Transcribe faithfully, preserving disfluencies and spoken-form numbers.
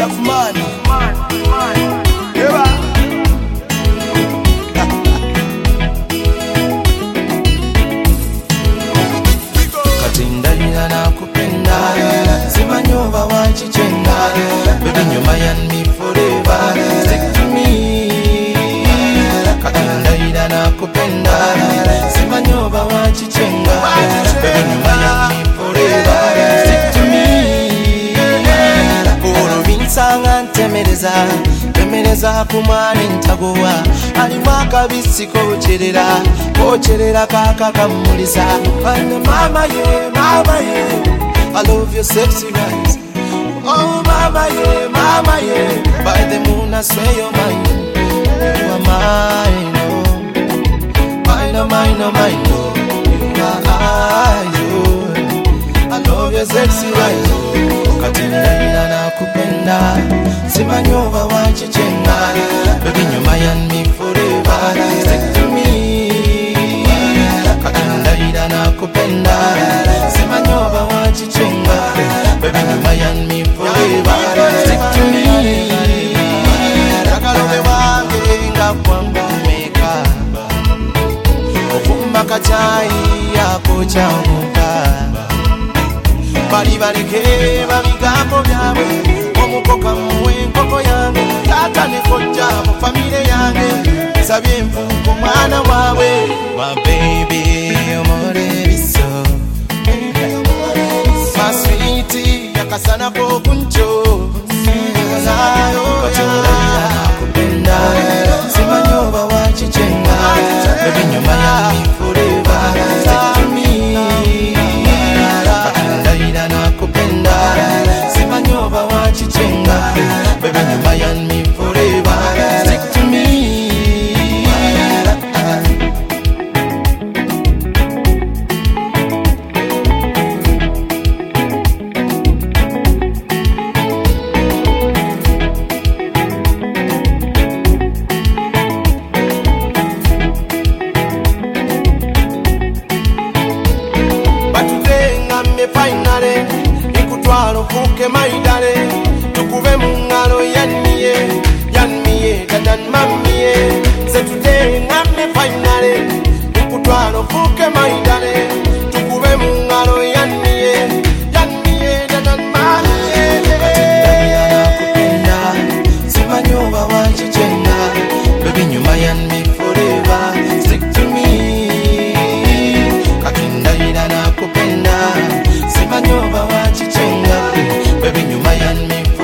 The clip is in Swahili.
Tough man. Eba. Katinda ina na kupenda Simanyova wachichenga Baby nyuma ya me forever Stick to me Katinda ina na kupenda Simanyova wachichenga Baby nyuma ya me forever Stick to me Uro vinsanga ntemereza Temereza kumani ntagowa Alimaka bisi kocherera Kocherera kaka kamulisa And mama yeah, mama yeah I love your sexy eyes. Oh mama yeah, mama yeah By the moon I swear you're mine. You are mine, oh Mine, oh, mine, oh, mine, oh You are I, oh I love your sexy eyes, oh Katinda ina na kupenda Simanyova wachichenga Baby nyuma ya me forever Stick to me Katinda ina na kupenda Simanyova wachichenga Baby nyuma ya me forever Stick to me Rakalove wange nga kwangu meka Okumba kachai yako changuka Bali baleke babigambo byawe Omukoka muwe nkoko yange Tata ne kojja mu famile yange Sabye nfuko mwana wawe My baby omore biso My sweetie yakasana ko kuncho Nayo ya kupenda Simanyova wachichenga Baby nyuma ya me forever Stick to me Katinda na kupenda Simanyova wachichenga Baby nyuma ya me forever Stick to me Finally, ikutwalo fuke maidale Tukube mungalo yanmiye Yanmiye, dadan mamiye Se today ngame finally Ikutwalo fuke maidale Tukube mungalo yanmiye Yanmiye, dadan mamiye Katinda yana kupenda Simanyova wachichenga Baby nyuma ya me forever Stick to me Katinda yana kupenda Simanyova wachichenga Baby nyuma ya me